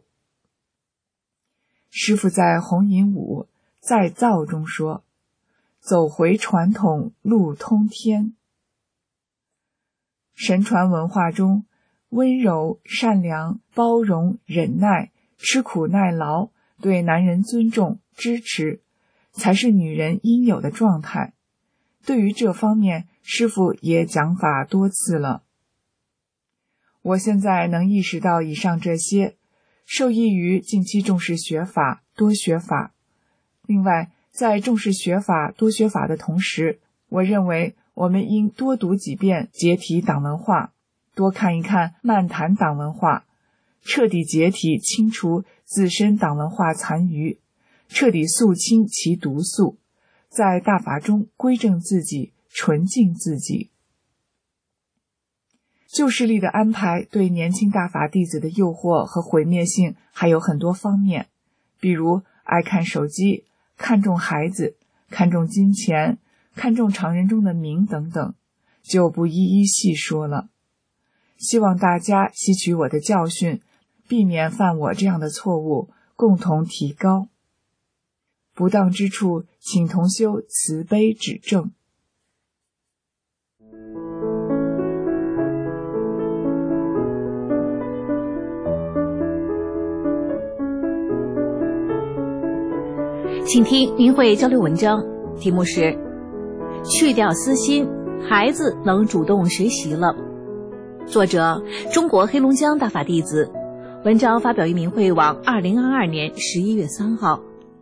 师父在弘引五再造中说，走回传统，路通天。神传文化中，温柔、善良、包容、忍耐、吃苦耐劳，对男人尊重、支持，才是女人应有的状态。对于这方面，师父也讲法多次了。我现在能意识到以上这些，受益于近期重视学法、多学法。另外，在重视学法、多学法的同时，我认为我们应多读几遍解体党文化，多看一看漫谈党文化，彻底解体清除自身党文化残余，彻底肃清其毒素，在大法中归正自己，纯净自己。旧势力的安排对年轻大法弟子的诱惑和毁灭性还有很多方面，比如爱看手机、看重孩子、看重金钱、看重常人中的名等等，就不一一细说了。希望大家吸取我的教训，避免犯我这样的错误，共同提高。不当之处，请同修慈悲指正。 请听明慧交流文章，题目是去掉私心，孩子能主动学习了。作者中国黑龙江大法弟子，文章发表于明慧网二零二二年十一月三号。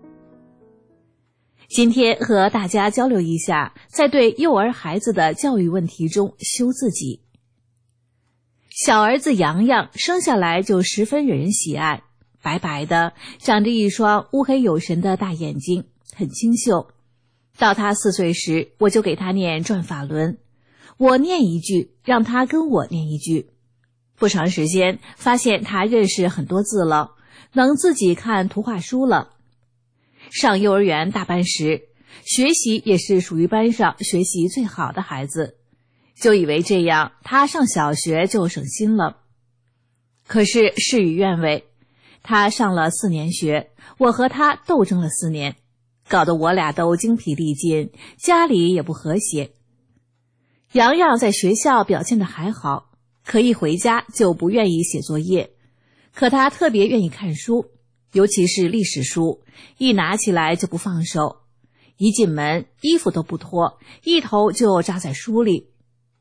今天和大家交流一下，在对幼儿孩子的教育问题中修自己。小儿子洋洋生下来就十分惹人喜爱，白白的，长着一双乌黑有神的大眼睛，很清秀。到他四岁时，我就给他念转法轮，我念一句，让他跟我念一句。不长时间，发现他认识很多字了，能自己看图画书了。上幼儿园大班时，学习也是属于班上学习最好的孩子，就以为这样他上小学就省心了。可是事与愿违，他上了四年学，我和他斗争了四年，搞得我俩都精疲力尽，家里也不和谐。洋洋在学校表现得还好，可一回家就不愿意写作业，可他特别愿意看书，尤其是历史书，一拿起来就不放手，一进门衣服都不脱，一头就扎在书里，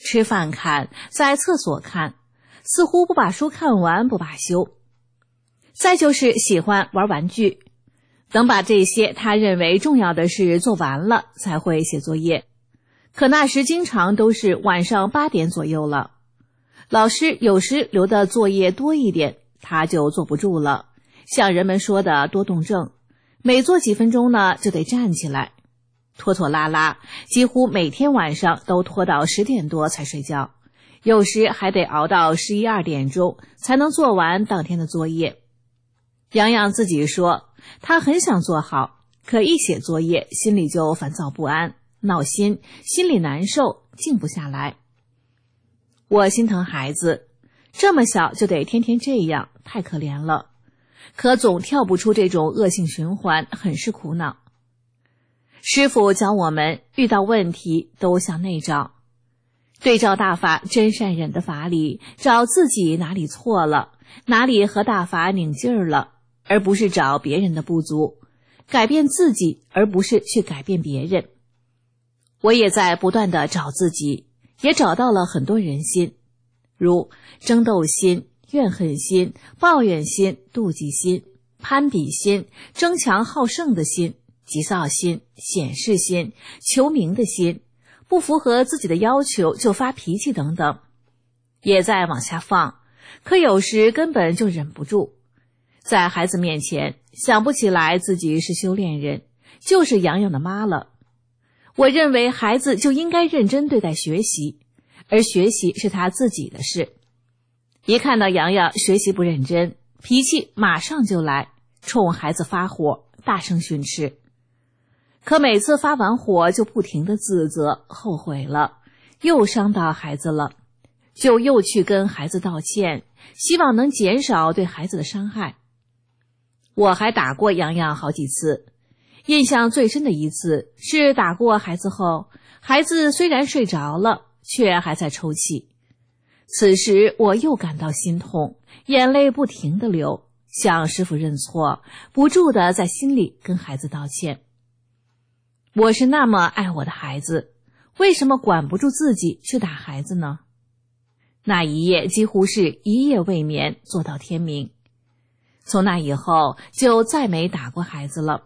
吃饭看，在厕所看，似乎不把书看完不罢休。再就是喜欢玩玩具，等把这些他认为重要的事做完了才会写作业，可那时经常都是晚上八点左右了。老师有时留的作业多一点，他就坐不住了，像人们说的多动症，每坐几分钟呢就得站起来，拖拖拉拉，几乎每天晚上都拖到十点多才睡觉，有时还得熬到十一二点钟才能做完当天的作业。洋洋自己说，他很想做好，可一写作业心里就烦躁不安，闹心，心里难受，静不下来。我心疼孩子，这么小就得天天这样，太可怜了，可总跳不出这种恶性循环，很是苦恼。师父教我们遇到问题都向内找，对照大法真善忍的法理，找自己哪里错了，哪里和大法拧劲儿了，而不是找别人的不足，改变自己而不是去改变别人。我也在不断地找自己，也找到了很多人心，如争斗心、怨恨心、抱怨心、妒忌心、攀比心、争强好胜的心、急躁心、显示心、求名的心，不符合自己的要求就发脾气等等，也在往下放，可有时根本就忍不住。在孩子面前想不起来自己是修炼人，就是洋洋的妈了。我认为孩子就应该认真对待学习，而学习是他自己的事。一看到洋洋学习不认真，脾气马上就来，冲孩子发火，大声训斥。可每次发完火就不停地自责，后悔了，又伤到孩子了，就又去跟孩子道歉，希望能减少对孩子的伤害。我还打过洋洋好几次，印象最深的一次是打过孩子后，孩子虽然睡着了，却还在抽泣。此时我又感到心痛，眼泪不停地流，向师父认错，不住地在心里跟孩子道歉。我是那么爱我的孩子，为什么管不住自己去打孩子呢？那一夜几乎是一夜未眠，做到天明。从那以后就再没打过孩子了。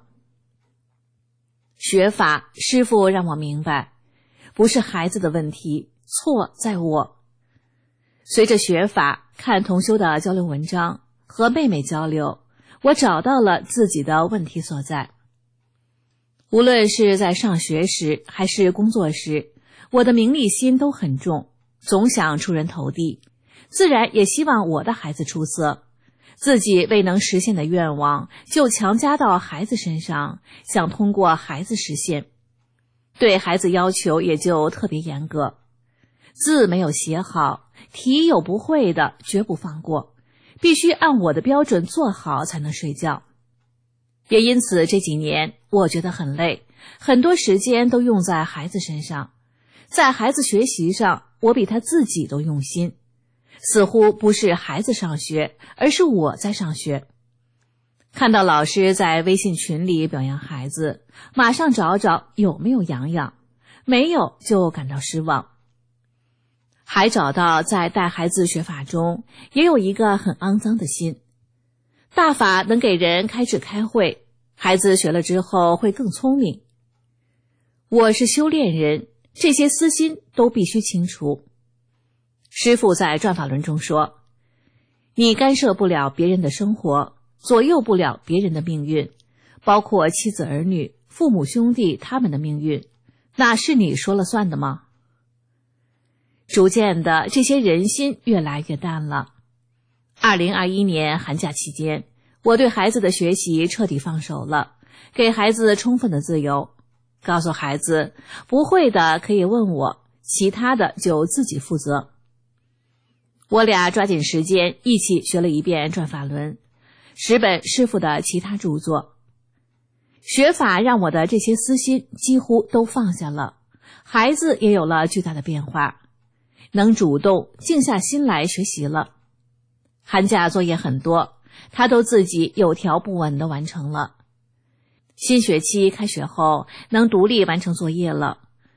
学法，师父让我明白，不是孩子的问题，错在我。随着学法，看同修的交流文章，和妹妹交流，我找到了自己的问题所在。无论是在上学时还是工作时，我的名利心都很重，总想出人头地，自然也希望我的孩子出色。自己未能实现的愿望就强加到孩子身上，想通过孩子实现，对孩子要求也就特别严格，字没有写好，题有不会的绝不放过，必须按我的标准做好才能睡觉。也因此这几年我觉得很累，很多时间都用在孩子身上，在孩子学习上我比他自己都用心，似乎不是孩子上学，而是我在上学。看到老师在微信群里表扬孩子，马上找找有没有洋洋，没有就感到失望。还找到在带孩子学法中也有一个很肮脏的心。大法能给人开智开慧，孩子学了之后会更聪明。我是修炼人，这些私心都必须清除。师父在转法轮中说，你干涉不了别人的生活，左右不了别人的命运，包括妻子儿女、父母兄弟他们的命运，那是你说了算的吗？逐渐的，这些人心越来越淡了。二零二一年寒假期间，我对孩子的学习彻底放手了，给孩子充分的自由，告诉孩子不会的可以问我，其他的就自己负责。我俩抓紧时间一起学了一遍转法轮，十本师父的其他著作。学法让我的这些私心几乎都放下了，孩子也有了巨大的变化，能主动静下心来学习了。寒假作业很多，他都自己有条不紊地完成了。新学期开学后能独立完成作业了。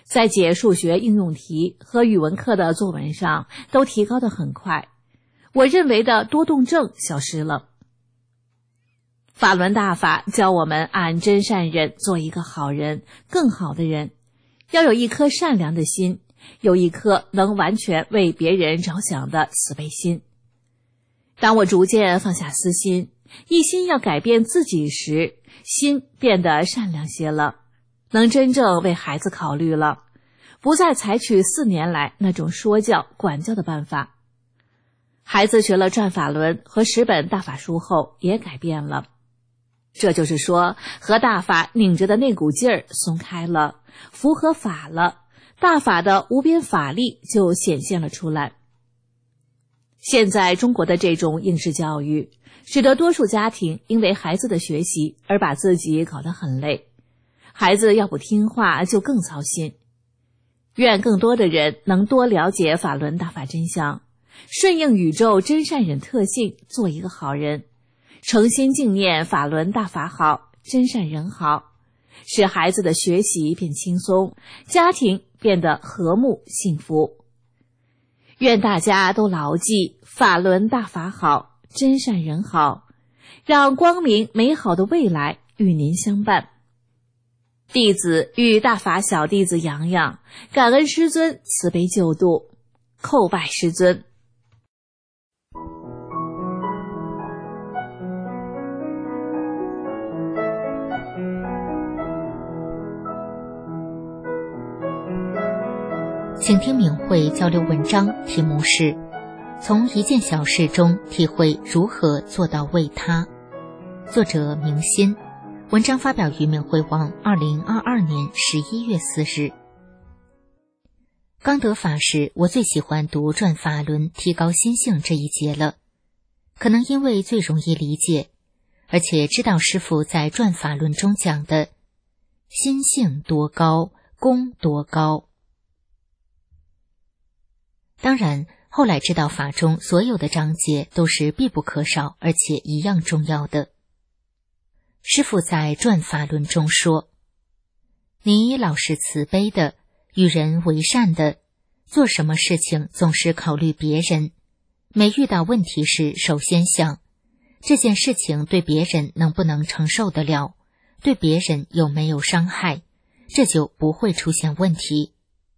在解数学应用题和语文课的作文上都提高得很快，我认为的多动症消失了。法轮大法教我们按真善忍做一个好人，更好的人，要有一颗善良的心，有一颗能完全为别人着想的慈悲心。当我逐渐放下私心，一心要改变自己时，心变得善良些了，能真正为孩子考虑了，不再采取四年来那种说教管教的办法。孩子学了转法轮和十本大法书后也改变了，这就是说，和大法拧着的那股劲儿松开了，符合法了，大法的无边法力就显现了出来。现在中国的这种应试教育，使得多数家庭因为孩子的学习而把自己搞得很累，孩子要不听话就更操心。愿更多的人能多了解法轮大法真相，顺应宇宙真善忍特性，做一个好人，诚心敬念法轮大法好，真善人好，使孩子的学习变轻松，家庭变得和睦幸福。愿大家都牢记法轮大法好，真善人好，让光明美好的未来与您相伴。弟子与大法小弟子洋洋，感恩师尊慈悲救度，叩拜师尊。 请听明慧交流文章，题目是从一件小事中体会如何做到为他，作者明心，文章发表于明慧网二零二二年十一月四日。刚得法时，我最喜欢读转法轮提高心性这一节了，可能因为最容易理解，而且知道师父在转法轮中讲的心性多高，功多高。当然，后来知道法中所有的章节都是必不可少，而且一样重要的。师父在转法轮中说，你老是慈悲的，与人为善的，做什么事情总是考虑别人，没遇到问题时首先想，这件事情对别人能不能承受得了，对别人有没有伤害，这就不会出现问题。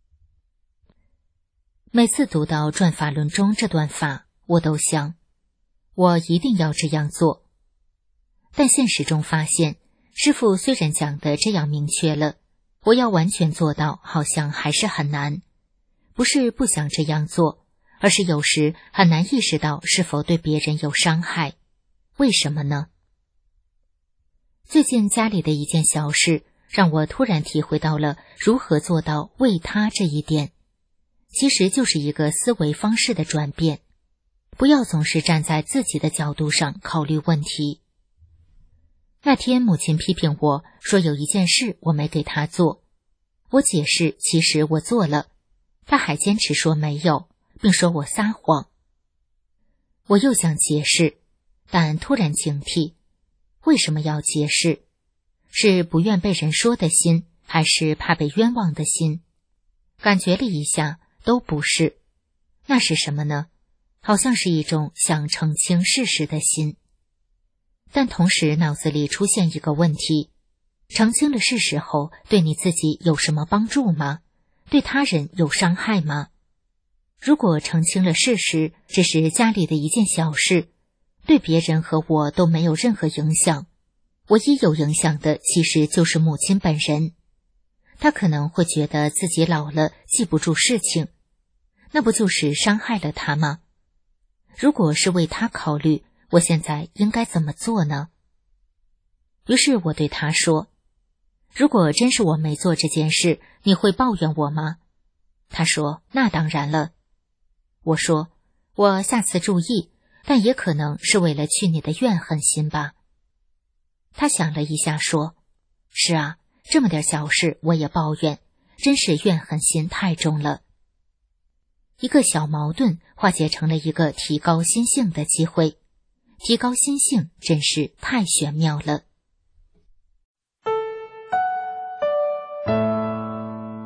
每次读到转法轮中这段法，我都想，我一定要这样做。但现实中发现，师父虽然讲的这样明确了，我要完全做到好像还是很难。不是不想这样做，而是有时很难意识到是否对别人有伤害。为什么呢？最近家里的一件小事，让我突然体会到了如何做到为他这一点。其实就是一个思维方式的转变，不要总是站在自己的角度上考虑问题。那天母亲批评我说有一件事我没给她做，我解释其实我做了，她还坚持说没有，并说我撒谎。我又想解释，但突然警惕，为什么要解释？是不愿被人说的心，还是怕被冤枉的心？感觉了一下，都不是。那是什么呢？好像是一种想澄清事实的心。但同时脑子里出现一个问题，澄清了事实后，对你自己有什么帮助吗？对他人有伤害吗？如果澄清了事实，只是家里的一件小事，对别人和我都没有任何影响，唯一有影响的其实就是母亲本人。他可能会觉得自己老了，记不住事情，那不就是伤害了他吗？如果是为他考虑，我现在应该怎么做呢？于是我对他说，如果真是我没做这件事，你会抱怨我吗？他说，那当然了。我说，我下次注意，但也可能是为了去你的怨恨心吧。他想了一下说，是啊，这么点小事我也抱怨，真是怨恨心太重了。一个小矛盾化解成了一个提高心性的机会，提高心性真是太玄妙了。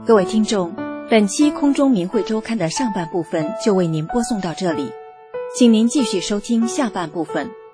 各位听众，本期空中明慧周刊的上半部分就为您播送到这里，请您继续收听下半部分。